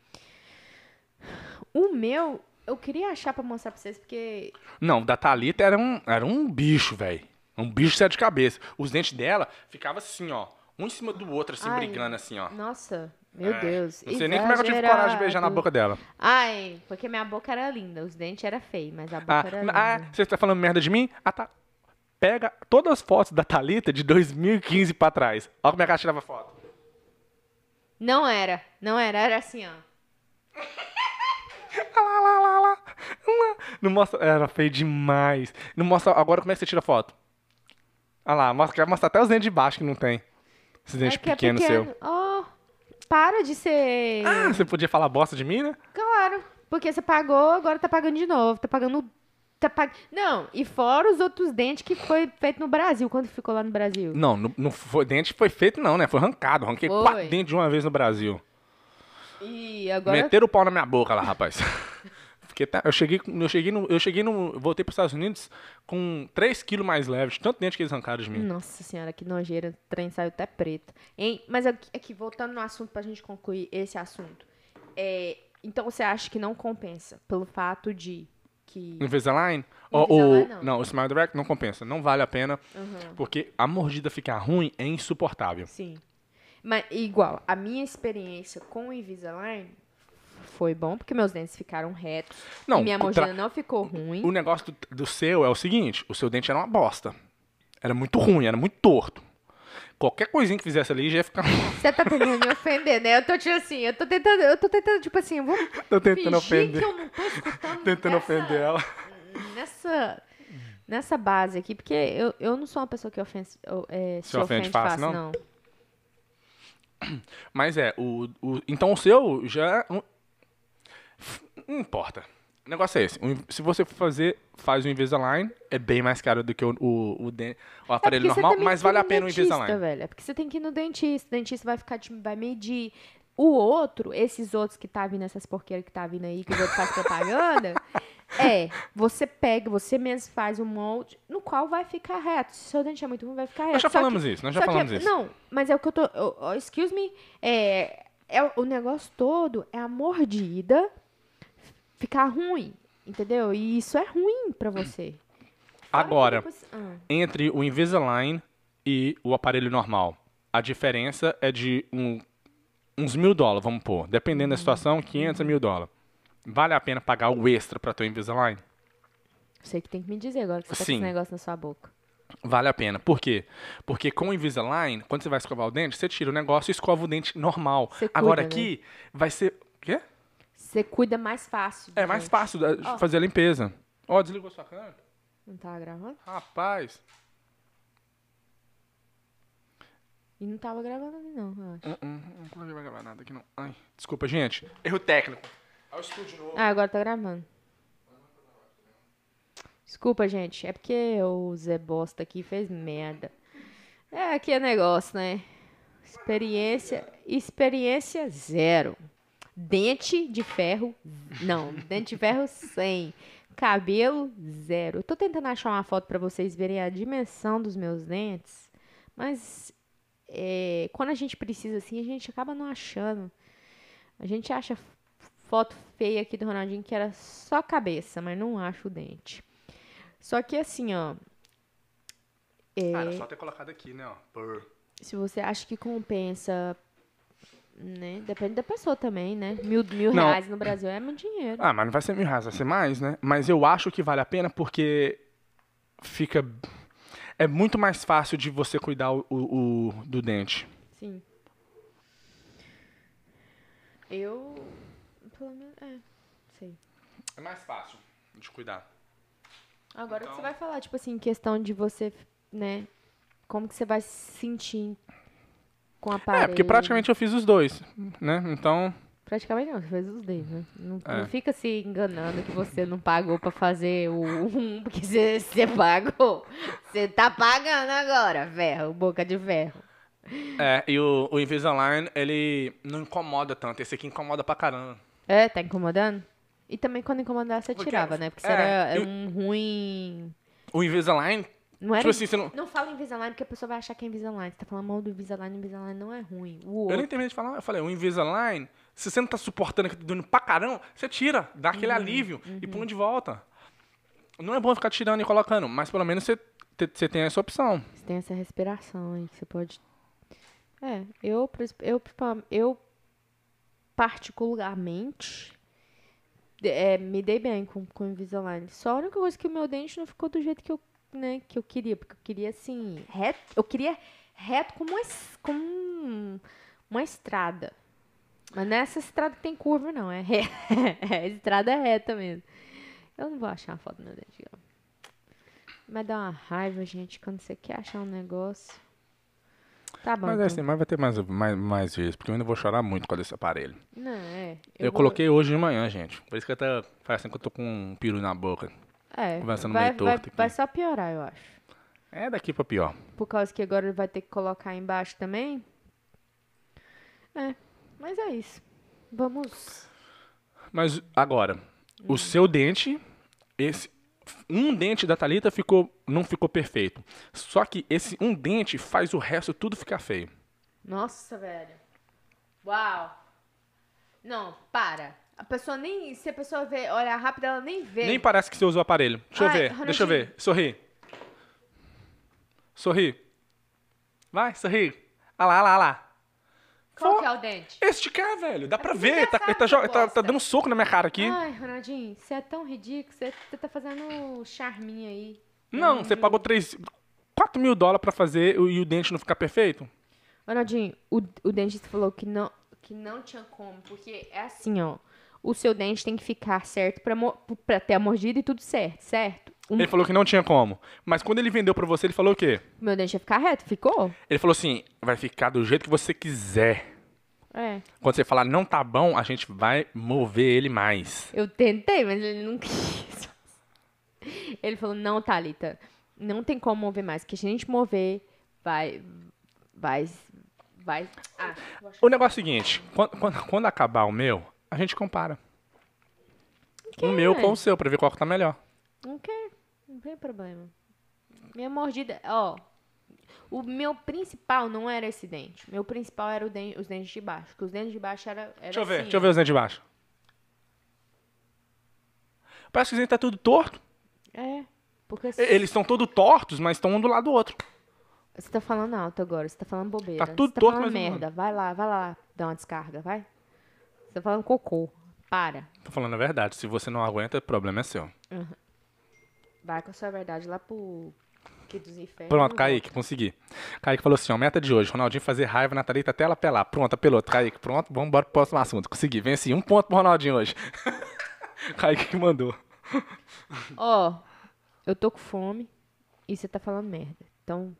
O meu, eu queria achar pra mostrar pra vocês, porque... Não, da Thalita era um, era um bicho, velho. Um bicho sete de cabeça. Os dentes dela ficavam assim, ó. Um em cima do outro, assim, Ai, brigando assim, ó. Nossa, meu É, Deus. Não sei nem como é que eu tive coragem de beijar na exagerado. boca dela. Ai, porque minha boca era linda. Os dentes eram feios, mas a boca Ah, era linda. ah, você tá falando merda de mim? Ah, tá. Pega todas as fotos da Thalita de dois mil e quinze pra trás. Olha como é que ela tirava foto. Não era, não era. Era assim, ó. Lá, lá, lá, lá. Não mostra. Era feio demais. Não mostra. Agora como é que você tira foto? Olha lá, mostra, quer mostrar até os dentes de baixo que não tem. Esses dentes É que é pequenos pequeno. seu. Oh, para de ser... Ah, você podia falar bosta de mim, né? Claro, porque você pagou, agora tá pagando de novo. Tá pagando... Tá pag... Não, e fora os outros dentes que foi feito no Brasil. Quando ficou lá no Brasil? Não, não, não foi, dente foi feito não, né? Foi arrancado. Arranquei Foi. quatro dentes de uma vez no Brasil. E agora... Meteram o pau na minha boca lá, rapaz. Porque tá- eu cheguei, eu cheguei no, eu cheguei no, eu voltei para os Estados Unidos com três quilos mais leve, de tanto dente que eles arrancaram de mim. Nossa senhora, que nojeira. O trem saiu até preto. Hein? Mas aqui, aqui, voltando no assunto pra gente concluir esse assunto. É, então você acha que não compensa pelo fato de que... Invisalign? Ou, Invisalign, ou- não. não, o Smile Direct não compensa, não vale a pena, Uhum. porque a mordida ficar ruim é insuportável. Sim. Mas, igual, a minha experiência com o Invisalign foi bom, porque meus dentes ficaram retos. Não, e minha o mordida tra- não ficou ruim. O negócio do, do seu é o seguinte, o seu dente era uma bosta. Era muito ruim, era muito torto. Qualquer coisinha que fizesse ali já ia ficar... Você tá tentando me ofender, né? Eu tô tipo assim, eu tô tentando, eu tô tentando, tipo assim, eu vou Tô tentando fingir ofender. que eu não tô escutando Tentando nessa, ofender ela. Nessa, nessa base aqui, porque eu, eu não sou uma pessoa que ofende, é, se, Se ofende ofende fácil, fácil, não? não. Mas é, o, o, então o seu já... um- Não importa. O negócio é esse. um- Se você for fazer, faz o Invisalign, é bem mais caro do que o, o, o, den- o aparelho É porque você normal, também mas tem que ir vale a no pena o dentista, Invisalign. velho. É porque você tem que ir no dentista. O dentista vai ficar, te- vai medir. O outro, esses outros que tá vindo, essas porqueiras que tá vindo aí, que os outros fazem propaganda, é, você pega, você mesmo faz um molde, no qual vai ficar reto. Se o seu dente é muito ruim, vai ficar reto. Nós já Só que- falamos isso, nós já só que falamos é- isso. Não, mas é o que eu tô... eu- eu- excuse me, é, é o- o negócio todo é a mordida ficar ruim, entendeu? E isso é ruim pra você. Fora que Agora, depois- ah, entre o Invisalign e o aparelho normal, a diferença é de um- uns mil dólares, vamos pôr. Dependendo da situação, quinhentos a mil dólares. Vale a pena pagar o extra pra ter o Invisalign? Sei que tem que me dizer agora que você tá com Sim. esse negócio na sua boca. Vale a pena. Por quê? Porque com o Invisalign, quando você vai escovar o dente, você tira o negócio e escova o dente normal. Você cuida, Agora né? aqui vai ser... O quê? Você cuida mais fácil. É do mais dente. fácil da- de Ó. fazer a limpeza. Ó, desligou sua câmera? Não tava gravando? Rapaz. E não tava gravando ali, não, eu acho. Hum, hum, Não vai gravar nada aqui, não. Ai, desculpa, gente. Erro técnico. Olha o estúdio novo. Ah, agora tá gravando. Desculpa, gente. É porque o Zé Bosta aqui fez merda. É, aqui é negócio, né? Experiência, experiência zero. Dente de ferro, não. Dente de ferro cem. Cabelo zero. Eu tô tentando achar uma foto pra vocês verem a dimensão dos meus dentes. Mas é, quando a gente precisa assim, a gente acaba não achando. A gente acha foto feia aqui do Ronaldinho que era só cabeça, mas não acha o dente. Só que assim, ó. é, Ah, era só ter colocado aqui, né, ó. Por... se você acha que compensa, né? Depende da pessoa também, né? Mil, mil Não. reais no Brasil é muito dinheiro. Ah, mas não vai ser mil reais, vai ser mais, né? Mas eu acho que vale a pena porque fica... É muito mais fácil de você cuidar o, o- o- do dente. Sim. Eu. Pelo menos. É, sei. É mais fácil de cuidar. Agora que Então- você vai falar, tipo assim, questão de você, né? Como que você vai se sentir com a aparelho. É, porque praticamente eu fiz os dois, né? Então... Praticamente não, você fez os dois, né? Não, É. não fica se enganando que você não pagou pra fazer o um, porque você, você pagou. Você tá pagando agora, ferro, boca de ferro. É, e o, o Invisalign, ele não incomoda tanto. Esse aqui incomoda pra caramba. É, tá incomodando? E também quando incomodar você Porque- tirava, né? Porque você é, era eu- um ruim... O Invisalign, Não era... tipo assim, você não... Não fala Invisalign porque a pessoa vai achar que é Invisalign. Você tá falando mal do Invisalign, Invisalign não é ruim. O Eu outro... nem terminei de falar, eu falei, o Invisalign, se você não tá suportando aqui, tá doendo pra caramba, você tira, dá aquele alívio e põe de volta. Não é bom ficar tirando e colocando, mas pelo menos você, te- você tem essa opção. Você tem essa respiração aí que você pode... É, eu, pres- eu, eu particularmente é, me dei bem com, com o Invisalign. Só a única coisa que o meu dente não ficou do jeito que eu, né, que eu queria. Porque eu queria, assim, reto. Eu queria reto como uma, es- como um- uma estrada. Mas não é essa estrada que tem curva, não. É, re- é estrada reta mesmo. Eu não vou achar a foto do meu dente, não. Mas dá uma raiva, gente, quando você quer achar um negócio. Tá bom. Mas é então. assim, mas vai ter mais, mais, mais vezes, porque eu ainda vou chorar muito com esse aparelho. Não, é. Eu, vou- coloquei hoje de manhã, gente. Por isso que eu tô parecendo que eu tô com um peru na boca. É, conversando vai, meio vai, torto aqui. vai só piorar, eu acho. É daqui pra pior. Por causa que agora ele vai ter que colocar embaixo também. É, mas é isso. Vamos. Mas agora, o seu dente, esse um dente da Thalita ficou, não ficou perfeito. Só que esse um dente faz o resto tudo ficar feio. Nossa, velho. Uau. Não, para. A pessoa nem. Se a pessoa vê, olhar rápido, ela nem vê. Nem parece que você usou o aparelho. Deixa eu Ai, ver, deixa eu ver. Ronaldinho. Sorri. Sorri. Vai, sorri. Olha lá, olha lá, olha lá. Qual Fo- que é o dente? Esse de cá, velho. Dá pra Você ver. já Tá, sabe, ele tá, jo- seu tá- tá bosta. dando soco na minha cara aqui. Ai, Ronaldinho, você é tão ridículo. Você, você tá fazendo charminho aí. Não, você pagou três, quatro mil dólares pra fazer o- e o dente não ficar perfeito? Ronaldinho, o, o dentista falou que não, que não tinha como, porque é assim, ó. O seu dente tem que ficar certo pra, mo- pra ter a mordida e tudo certo, certo? O Ele falou que não tinha como. Mas quando ele vendeu pra você, ele falou o quê? meu dente ia ficar reto, ficou? Ele falou assim, vai ficar do jeito que você quiser. É. Quando você falar não tá bom, a gente vai mover ele mais. Eu tentei, mas ele não quis. Ele falou, não, Thalita, não tem como mover mais, que se a gente mover, vai, vai, vai... Ah, eu acho O negócio é o seguinte, quando, quando- quando acabar o meu, a gente compara. que O meu é. com o seu, pra ver qual que tá melhor. Não quer, não tem problema. Minha mordida, ó, o meu principal não era esse dente. Meu principal era o den- os dentes de baixo, porque os dentes de baixo era, era Deixa eu ver, assim, deixa eu ó. ver os dentes de baixo. Parece que os dentes tá tudo torto. É, porque... Eles estão todos tortos, mas estão um do lado do outro. Você tá falando alto agora, você tá falando bobeira. Tá tudo você tá torto, falando mas não- merda. Vai lá, vai lá, dá uma descarga, vai. Você tá falando cocô. Para. Tô falando a verdade. Se você não aguenta, o problema é seu. Vai com a sua verdade lá pro... Que dos infernos. Pronto, Kaique, consegui. Kaique falou assim, ó, meta de hoje, Ronaldinho fazer raiva na Thalita até ela apelar. Pronto, apelou. Kaique, pronto, vamos embora pro próximo assunto. Consegui, vem assim, um ponto pro Ronaldinho hoje. Kaique que mandou. Ó, eu tô com fome e você tá falando merda. Então...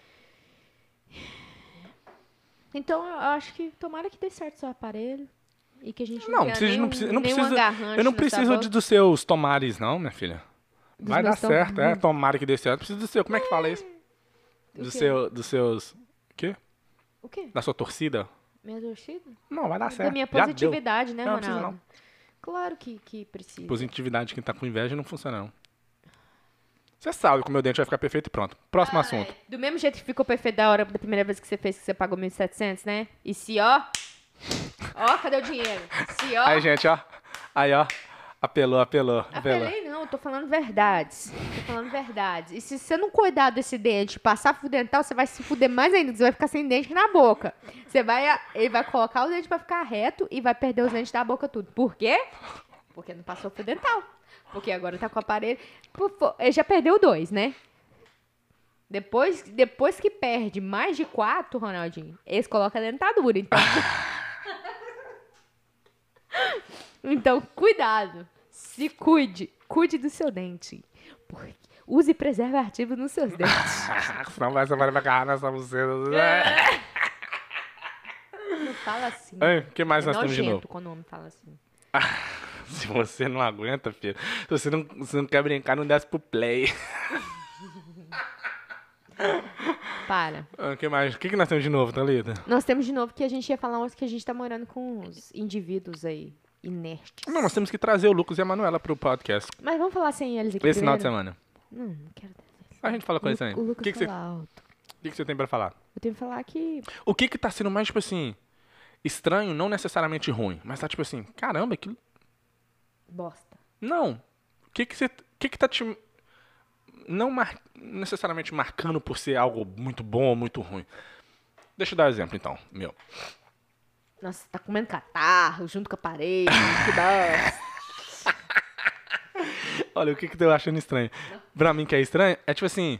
Então, eu acho que tomara que dê certo seu aparelho e que a gente não Não, tenha precisa, nenhum, não precisa, não nenhum precisa, agarrante eu não na sua preciso boca. de, dos seus tomares não, minha filha. Dos Vai dar meus tom- certo, é, tomara que dê certo. Precisa do seu, como é que fala isso? Do Do quê? seu, dos seus, o quê? O quê? Da sua torcida? Minha torcida? Não, vai dar certo. Da minha Já deu. positividade, né, Não, não precisa Ronaldo? Claro que, que precisa. Positividade de quem tá com inveja não funciona não. Você sabe que o meu dente vai ficar perfeito e pronto. Próximo assunto. Ai, do mesmo jeito que ficou perfeito da hora da primeira vez que você fez, que você pagou mil e setecentos, né? E se, ó... Ó, cadê o dinheiro? Se, ó... Aí, gente, ó. Aí, ó. Apelou, apelou, apelou. Apelei não, eu tô falando verdades. Tô falando verdades. E se você não cuidar desse dente, passar fio dental, você vai se fuder mais ainda. Você vai ficar sem dente na boca. Você vai, ele vai colocar o dente pra ficar reto e vai perder os dentes da boca tudo. Por quê? Porque não passou fio dental. Porque agora tá com o aparelho. Pô, pô, ele já perdeu dois, né? Depois, depois que perde mais de quatro, Ronaldinho, eles colocam a dentadura. Então, então cuidado. Se cuide. Cuide do seu dente. Porque use preservativo nos seus dentes. Senão vai você vai agarrar nessa buceta. Não fala assim. O que mais É nós temos de nojento novo? quando o homem fala assim. Se você não aguenta, filho. Se você não, você não quer brincar, não desce pro play. Para. O que mais? O que, que nós temos de novo, Thalita? Nós temos de novo que a gente ia falar hoje que a gente tá morando com uns indivíduos aí, inertes. Não, nós temos que trazer o Lucas e a Manuela pro podcast. Mas vamos falar sem eles aqui Esse final de primeiro? semana. Não, não quero trazer. A gente fala com O, eles aí. Lu- o O Lucas que, que, você, fala alto. o que, que você tem pra falar? Eu tenho que falar que... O que que tá sendo mais, tipo assim, estranho, não necessariamente ruim, mas tá tipo assim, caramba, aquilo... Bosta. Não. O que que você... O que que tá te... Não mar... necessariamente marcando por ser algo muito bom ou muito ruim. Deixa eu dar um exemplo, então, meu. Nossa, você tá comendo catarro junto com a parede. Que bosta. Olha, o que que eu tô achando estranho? Pra mim que é estranho, é tipo assim...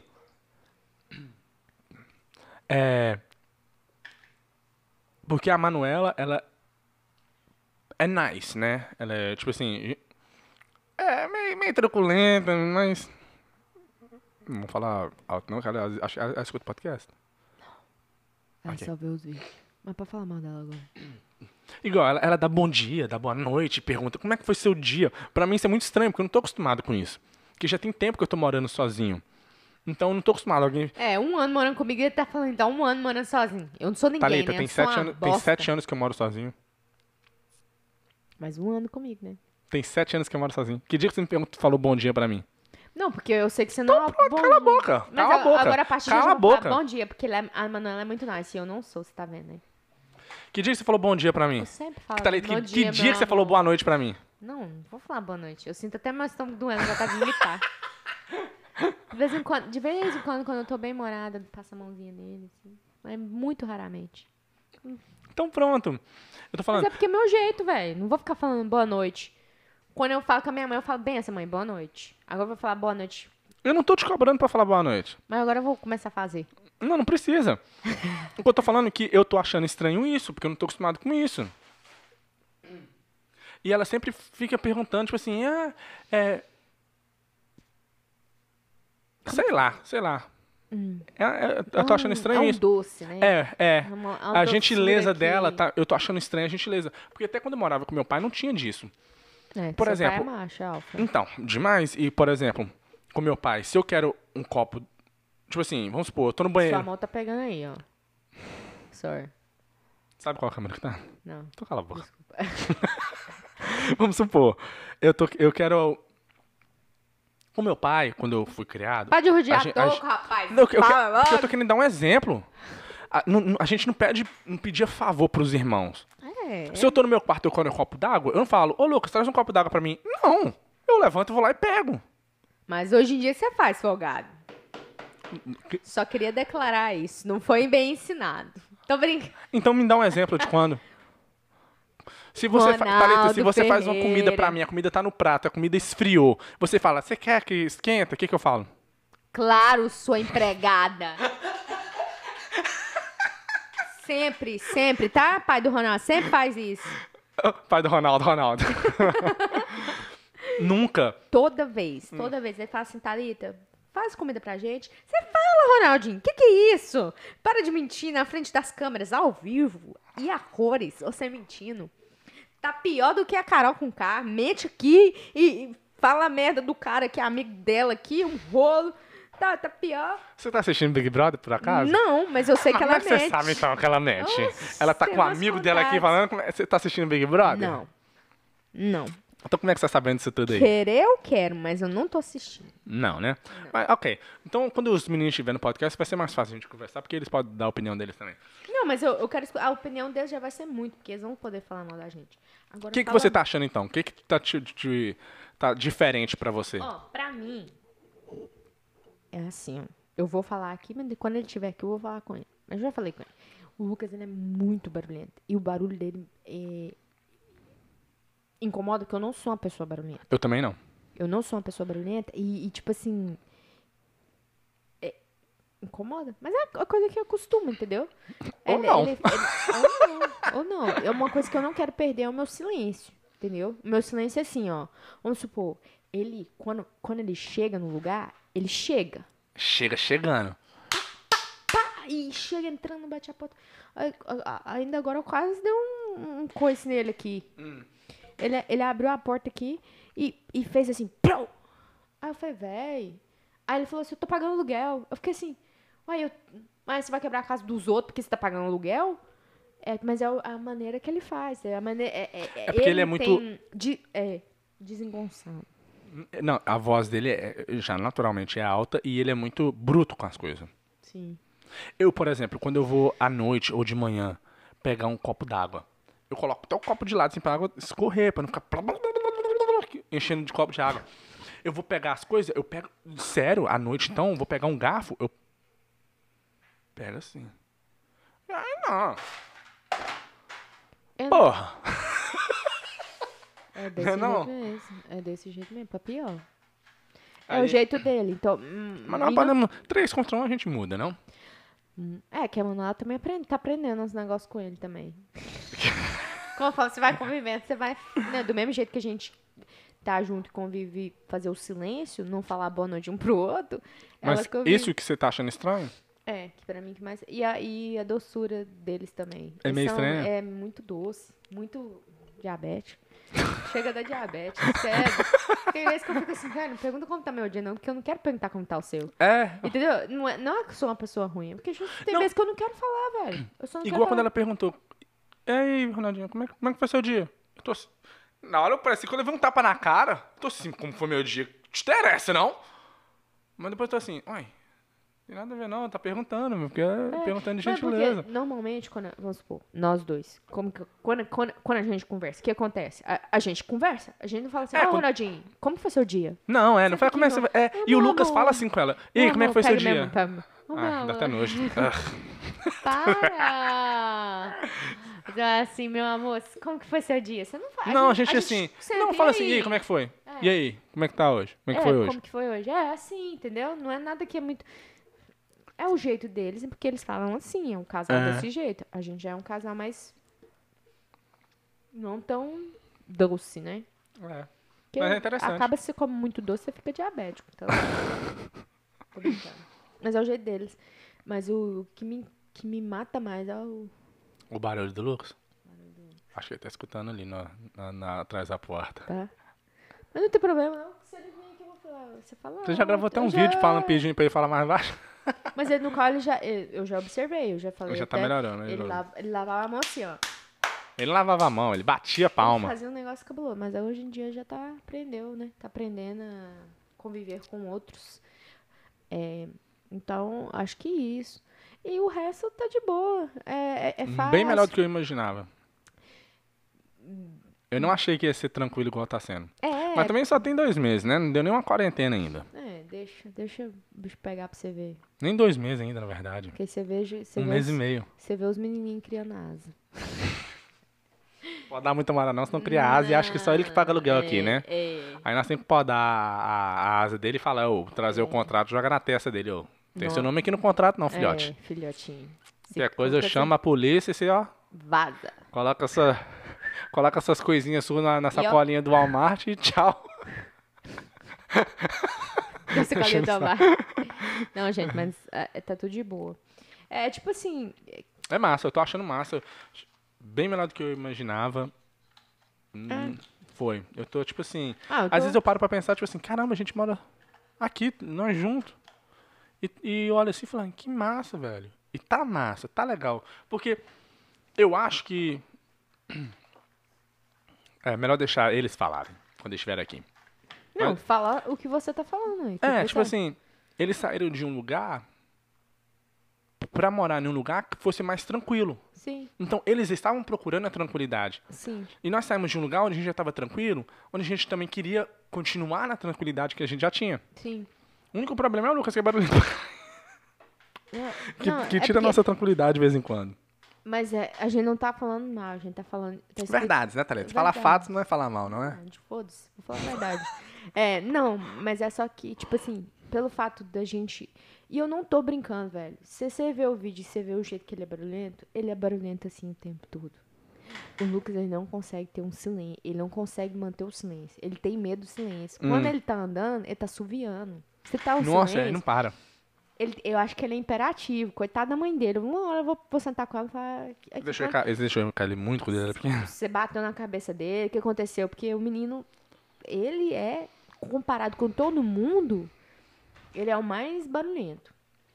É... Porque a Manuela, ela... É nice, né? Ela é, tipo assim... É meio, meio truculenta, mas... Não vou falar alto não, que ela, acho- ela, ela escuta podcast. Ela Ok. só vê os vídeos. Mas pode falar mal dela agora. Igual, ela, ela dá bom dia, dá boa noite, pergunta como é que foi seu dia. Pra mim isso é muito estranho, porque eu não tô acostumado com isso. Porque já tem tempo que eu tô morando sozinho. Então eu não tô acostumado. Alguém... É, um ano morando comigo e ele tá falando, então um ano morando sozinho. Eu não sou ninguém, Thalita, né? tem Eu sou sete, uma anos, tem bosta. sete anos que eu moro sozinho. Mas um ano comigo, né? Tem sete anos que eu moro sozinho. Que dia que você me perguntou, falou bom dia pra mim? Não, porque eu sei que você não... Pronto, bom cala a dia. boca. Mas Cala a a- boca. agora a partir de Cala hoje a eu vou falar boca. bom dia, porque ela é- a Manuela é muito nice e eu não sou, você tá vendo, né? Que dia que você falou bom dia pra mim? Eu sempre falo Thalita, bom que, dia, que dia meu que você falou amor. boa noite pra mim? Não, não vou falar boa noite. Eu sinto até meu estômago doendo, já tá de vomitar. De vez em quando, de vez em quando, quando eu tô bem morada, passa a mãozinha nele, assim. Mas muito raramente. Então pronto. Eu tô Mas falando... é porque é meu jeito, velho. Não vou ficar falando boa noite. Quando eu falo com a minha mãe, eu falo bem essa mãe, boa noite. Agora eu vou falar boa noite. Eu não tô te cobrando pra falar boa noite. Mas agora eu vou começar a fazer. Não, não precisa. O que eu tô falando é que eu tô achando estranho isso, porque eu não tô acostumado com isso. E ela sempre fica perguntando, tipo assim, ah, é... Sei lá, sei lá. É- é- eu tô achando estranho é um isso. doce, né? É, é. É uma- é uma A gentileza doçura que- dela, tá, eu tô achando estranho a gentileza. Porque até quando eu morava com meu pai, não tinha disso. É, por seu exemplo- pai é macho, alfa. Então, demais. E, por exemplo, com meu pai, se eu quero um copo... Tipo assim, vamos supor, eu tô no Sua banheiro. mão tá pegando aí, ó. Sorry. Sabe qual câmera que tá? Não, Então cala a boca. desculpa. Vamos supor, eu, tô, eu quero... Com meu pai, quando eu fui criado... Para de rodear a gente- a toco, gente- rapaz. Não, eu, eu, Fala eu, logo. eu tô querendo dar um exemplo. A, não- não- a gente não, pede, não pedia favor pros irmãos. É, Se eu tô no meu quarto e eu quero um copo d'água, eu não falo, ô Lucas, traz um copo d'água pra mim. Não. eu levanto, vou lá e pego. Mas hoje em dia você faz, folgado. Só queria declarar isso. Não foi bem ensinado. Tô brincando. Então me dá um exemplo de quando. Se você, fa... Thalita, se você faz uma comida pra mim, a comida tá no prato, a comida esfriou. Você fala, você quer que esquenta? O que que eu falo? Claro, sua empregada. Sempre, sempre, tá? Pai do Ronaldo, sempre faz isso. Pai do Ronaldo, Ronaldo. Nunca. Toda vez, toda hum. vez. Ele fala assim, Thalita, faz comida pra gente. Você fala, Ronaldinho, o que que é isso? Para de mentir na frente das câmeras, ao vivo. E a cores, você mentindo. Tá pior do que a Carol com K. Mente aqui e, e fala a merda do cara que é amigo dela aqui, um rolo. Tá, tá pior. Você tá assistindo Big Brother, por acaso? Não, mas eu sei que ah, ela mente. mente. Você sabe, então, que ela mente. Nossa, ela tá com um amigo dela aqui falando... Você tá assistindo Big Brother? Não. Não. Então como é que você tá sabendo disso tudo aí? Querer eu quero, mas eu não tô assistindo. Não, né? Não. Mas, ok. Então, quando os meninos estiverem no podcast, vai ser mais fácil a gente conversar, porque eles podem dar a opinião deles também. Não, mas eu, eu quero... A opinião deles já vai ser muito, porque eles vão poder falar mal da gente. O que, que você tá achando, então? O que que tá, te, te, tá diferente pra você? Ó, oh, pra mim... É assim, ó. Eu vou falar aqui, mas quando ele estiver aqui, eu vou falar com ele. Eu já falei com ele. O Lucas, ele é muito barulhento. E o barulho dele é... incomoda, porque eu não sou uma pessoa barulhenta. Eu também não. Eu não sou uma pessoa barulhenta e, e tipo assim... É... incomoda. Mas é a coisa que eu costumo, entendeu? Ou ele, não. Ele, ele... ou não. Ou não. É uma coisa que eu não quero perder, é o meu silêncio. Entendeu? O meu silêncio é assim, ó. Vamos supor, ele, quando, quando ele chega no lugar, ele chega. Chega chegando. Pá, pá, e chega entrando, bate a porta. Ainda agora eu quase dei um, um coice nele aqui. Hum. Ele, ele abriu a porta aqui e, e fez assim, plau! Aí eu falei, véi. Aí ele falou assim, eu tô pagando aluguel. Eu fiquei assim, uai, eu, mas você vai quebrar a casa dos outros porque você tá pagando aluguel? É, mas é a maneira que ele faz. É, a maneira, é, é, é porque ele, ele é muito... De, é, desengonçado. Não, a voz dele é, já naturalmente é alta e ele é muito bruto com as coisas. Sim. Eu, por exemplo, quando eu vou à noite ou de manhã pegar um copo d'água, eu coloco até o copo de lado assim pra água escorrer, pra não ficar enchendo de copo de água. Eu vou pegar as coisas, eu pego, sério, à noite então, eu vou pegar um garfo, eu pego assim. Ai, não. Eu Porra. É desse não. jeito mesmo. É desse jeito mesmo, pra pior. É Aí... o jeito dele, então... Hum, Mas não, não... três contra um a gente muda, não? Hum, é, que a Manuela também aprende, tá aprendendo uns negócios com ele também. Como eu falo, você vai convivendo, você vai... Né, do mesmo jeito que a gente tá junto e convive, fazer o silêncio, não falar boa noite um pro outro. Mas isso que você tá achando estranho? É, que pra mim que mais... E a, e a doçura deles também. É Eles meio são, estranho? É muito doce, muito diabético. Chega da diabetes, sério. Tem vezes que eu fico assim, velho, não pergunta como tá meu dia, não, porque eu não quero perguntar como tá o seu. É. Entendeu? Não é, não é que eu sou uma pessoa ruim, é porque tem não. vezes que eu não quero falar, velho. Eu só não Igual quero quando falar. ela perguntou, e aí, Ronaldinho, como é, como é que foi seu dia? Eu tô assim, na hora eu pareci, quando eu vi um tapa na cara, eu tô assim, como foi meu dia? Te interessa, não? Mas depois eu tô assim, oi, tem nada a ver não, tá perguntando, porque é, perguntando de gentileza. Porque, normalmente, quando, vamos supor, nós dois, como que, quando, quando, quando a gente conversa, o que acontece? A, a gente conversa, a gente não fala assim, ó, é, oh, quando... Ronaldinho, como foi seu dia? Não, é, não foi, como é, é, oh, e o Lucas amor. Fala assim com ela, e aí, como é que foi seu dia? Mesmo, oh, ah, dá até nojo. Para! Assim, meu amor, como que foi seu dia? Você não fala. Não, a gente, a gente assim, não, fala assim, e aí, como é que foi? É. E aí, como é que tá hoje? Como é que é, foi hoje? Como que foi hoje? É, assim, entendeu? Não é nada que é muito... É o jeito deles, porque eles falam assim, é um casal é. desse jeito. A gente já é um casal mais... não tão doce, né? É. Porque mas é interessante. Acaba se você come muito doce, você fica diabético. Então... Tô brincando. Mas é o jeito deles. Mas o que me, que me mata mais é o... O barulho do Lucas? Barulho do... Acho que ele tá escutando ali no, na, na, atrás da porta. Tá. Mas não tem problema, não. Se ele vir aqui, eu vou falar. Você fala... Você já gravou até um já... vídeo falando, pedindo pra ele falar mais baixo? Mas ele, no qual ele já... Eu já observei, eu já falei. Ele já tá melhorando. Ele, lava, ele lavava a mão assim, ó. Ele lavava a mão, ele batia a palma. Ele fazia um negócio cabuloso, mas hoje em dia já tá aprendeu, né? Tá aprendendo a conviver com outros. É, então, acho que isso. E o resto tá de boa. É, é, é fácil. Bem melhor do que eu imaginava. Eu não achei que ia ser tranquilo igual tá sendo. É, Mas também só tem dois meses, né? Não deu nem uma quarentena ainda. é, deixa, deixa o bicho pegar pra você ver. Nem dois meses ainda, na verdade. Porque você vê, você Um vê mês os, e meio. você vê os menininhos criando asa. Pode dar muita mara não, senão cria asa e acha que só ele que paga aluguel aqui, né? É. Aí nós temos que podar a, a, a asa dele e falar, ô, trazer o É. contrato, joga na testa dele, ô. Tem Não. seu nome aqui no contrato não, filhote. É, filhotinho. Se Qualquer coisa, eu coloca chamo a polícia e você, ó, assim, vaza. coloca, essa, coloca essas coisinhas suas na, na sacolinha do Walmart e tchau. Você colheu do mar. Não, gente, mas é, tá tudo de boa. É tipo assim. É massa, eu tô achando massa. Bem melhor do que eu imaginava. Hum, Foi. Eu tô, tipo assim... Ah, eu tô- Às vezes eu paro pra pensar, tipo assim, caramba, a gente mora aqui, nós juntos. E, e eu olho assim, falando, que massa, velho. E tá massa, tá legal. Porque eu acho que... É melhor deixar eles falarem, quando eles estiverem aqui. Não, Mas- fala o que você tá falando aí. É, Você tipo tá- assim, eles saíram de um lugar pra morar em um lugar que fosse mais tranquilo. Sim, Então, eles estavam procurando a tranquilidade. sim. E nós saímos de um lugar onde a gente já estava tranquilo, onde a gente também queria continuar na tranquilidade que a gente já tinha. Sim. O único problema é o Lucas, que é barulhento. É, Que, não, que é tira a porque- nossa tranquilidade de vez em quando. Mas é, a gente não tá falando mal, a gente tá falando. Tá escrito- Verdades, né, Thalita? Falar Verdade. fatos não é falar mal, não é? Ah, de foda-se, vou falar a verdade. É, não, mas é só que, tipo assim, pelo fato da gente. E eu não tô brincando, velho. Se você vê o vídeo e você vê o jeito que ele é barulhento, ele é barulhento assim o tempo todo. O Lucas, ele não consegue ter um silêncio. Ele não consegue manter o silêncio. Ele tem medo do silêncio. Hum. Quando ele tá andando, ele tá assoviando. Se tá o Nossa, silêncio. ele não para. ele- eu acho que ele é imperativo. Coitado da mãe dele. Uma hora eu vou, vou sentar com ela e falar. "Aqui, Deixa eu, quando ca- eles deixam eu cair muito quando ele era pequeno. Você bateu na cabeça dele, o que aconteceu? Porque o menino, ele é, comparado com todo mundo, ele é o mais barulhento.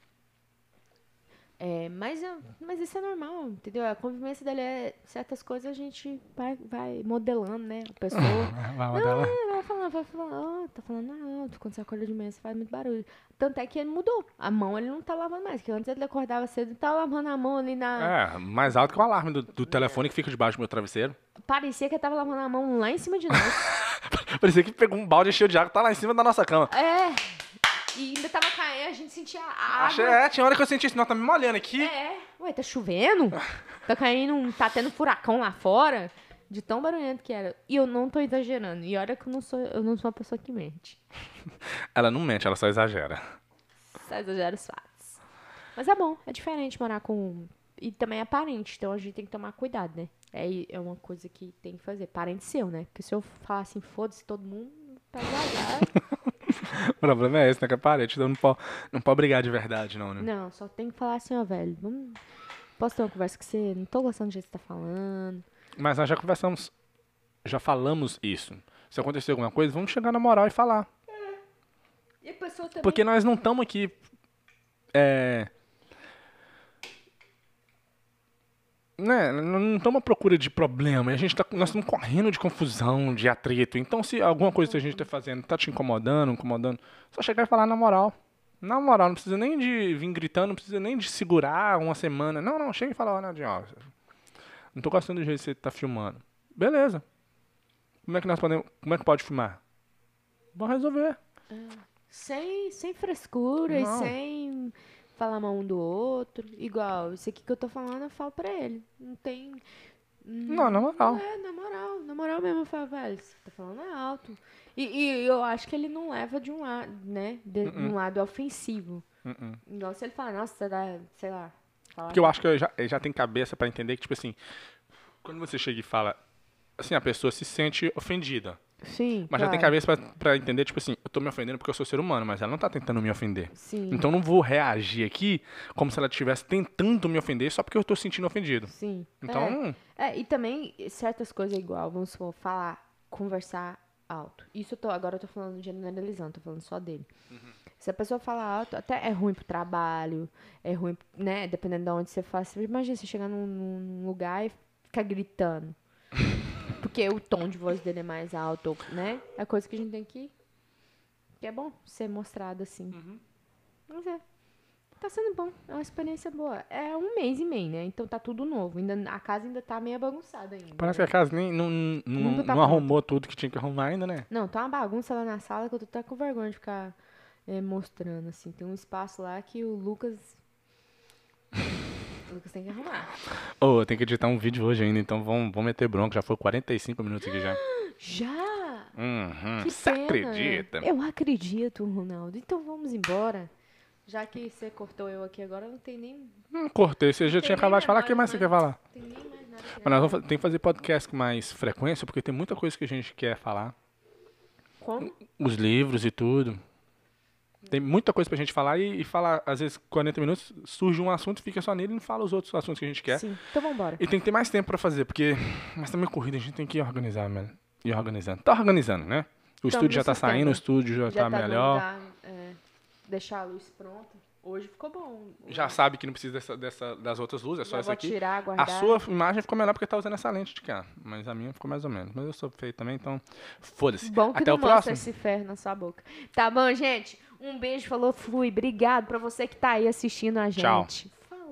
É, mas, é- mas isso é normal, entendeu? A convivência dele é. Certas coisas a gente vai, vai modelando, né? A pessoa. Vai mandar lá. É, vai falando, vai falando, ó, tá falando alto, quando você acorda de manhã você faz muito barulho. Tanto é que ele mudou. A mão ele não tá lavando mais, porque antes ele acordava cedo e tava lavando a mão ali na. É, mais alto que o alarme do, do telefone que fica debaixo do meu travesseiro. Parecia que ele tava lavando a mão lá em cima de nós. Parecia que pegou um balde cheio de água, tá lá em cima da nossa cama. É. E ainda tava caindo, a gente sentia a água. Achei, é, tinha hora que eu senti isso, não, tá me molhando aqui. É. Ué, tá chovendo? Tá caindo, um- tá tendo furacão lá fora. De tão barulhento que era. E eu não tô exagerando. E olha que eu não sou, eu não sou uma pessoa que mente. Ela não mente, ela só exagera. Só exagero os fatos. Mas é bom, é diferente morar com... E também é parente, então a gente tem que tomar cuidado, né? É, é uma coisa que tem que fazer. Parente seu, né? Porque se eu falar assim, foda-se todo mundo, pega azar. O problema é esse, né? Que é parente, então não pode, não pode brigar de verdade, não, né? Não, só tem que falar assim, ó, velho. Vamos... Posso ter uma conversa com você? Não tô gostando do jeito que você tá falando. Mas nós já conversamos, já falamos isso. Se acontecer alguma coisa, vamos chegar na moral e falar. E a pessoa também... Porque nós não estamos aqui. É. Né, não estamos à procura de problema. A gente tá, nós estamos correndo de confusão, de atrito. Então, se alguma coisa que a gente está fazendo está te incomodando, incomodando, só chegar e falar na moral. Na moral, não precisa nem de vir gritando, não precisa nem de segurar uma semana. Não, não, chega e fala, ó, Nadinho, ó, não tô gostando do jeito que você tá filmando. Beleza. Como é que nós podemos. Como é que pode filmar? Vamos resolver. Sem, sem frescura Não. e sem falar mal um do outro. Igual, isso aqui que eu tô falando, eu falo pra ele. Não tem... Não, na moral. É, na moral. Na moral mesmo, eu falo, velho, você tá falando alto. E, e eu acho que ele não leva de um lado, né? De, Uh-uh. um lado ofensivo. Uh-uh. Igual se ele falar, nossa, você dá, sei lá... Fala, Porque eu acho que eu já, eu já tenho cabeça pra entender que, tipo assim, quando você chega e fala, assim, a pessoa se sente ofendida. Sim, Mas já tem claro. cabeça pra, pra entender, tipo assim, eu tô me ofendendo porque eu sou ser humano, mas ela não tá tentando me ofender. Sim, Então eu não vou reagir aqui como se ela estivesse tentando me ofender só porque eu tô sentindo ofendido. sim. Então, É, e também certas coisas igual, vamos supor, falar, conversar alto. Isso eu tô, agora eu tô falando generalizando, tô falando só dele. Se a pessoa fala alto, até é ruim pro trabalho, é ruim, né, dependendo de onde você faz. Você imagina você chegar num, num lugar e ficar gritando. Porque o tom de voz dele é mais alto, né? É coisa que a gente tem que... Que é bom ser mostrado assim. Mas é. tá sendo bom. É uma experiência boa. É um mês e meio, né? Então tá tudo novo. Ainda, a casa ainda tá meio bagunçada ainda. Parece que a casa nem, não, não, não, tá não arrumou tudo que tinha que arrumar ainda, né? Não, tá uma bagunça lá na sala que eu tô até com vergonha de ficar é, mostrando, assim. Tem um espaço lá que o Lucas... o Lucas tem que arrumar. Ô, oh, eu tenho que editar um vídeo hoje ainda, então vamos, vamos meter bronca. Já foi quarenta e cinco minutos aqui já. Já? Uhum. Que Você pena. acredita? Eu acredito, Ronaldo. Então vamos embora. Já que você cortou eu aqui agora, não tem nem... Não cortei, você já tinha acabado de falar. O que mais você quer falar? Não tem nem mais nada. Mas nós vamos, tem que fazer podcast com mais frequência, porque tem muita coisa que a gente quer falar. Como? Os livros e tudo. Tem muita coisa pra gente falar e, e falar, às vezes, quarenta minutos, surge um assunto, fica só nele e não fala os outros assuntos que a gente quer. Sim, então vambora. E tem que ter mais tempo pra fazer, porque nós também corrida, a gente tem que ir organizar, mano. Ir organizando. Tá organizando, né? O Tamo estúdio já tá sistema. saindo, o estúdio já, Já tá, tá melhor. Lugar, é, deixar a luz pronta. Hoje ficou bom. Já sabe que não precisa dessa, dessa, das outras luzes, é só Já essa vou aqui. tirar, guardar. A sua imagem ficou melhor porque tá usando essa lente de cá. Mas a minha ficou mais ou menos. Mas eu sou feio também, então foda-se. Bom que Até não o mostra próximo. esse ferro na sua boca. Tá bom, gente? Um beijo, falou, fui. Obrigado pra você que tá aí assistindo a gente. Tchau.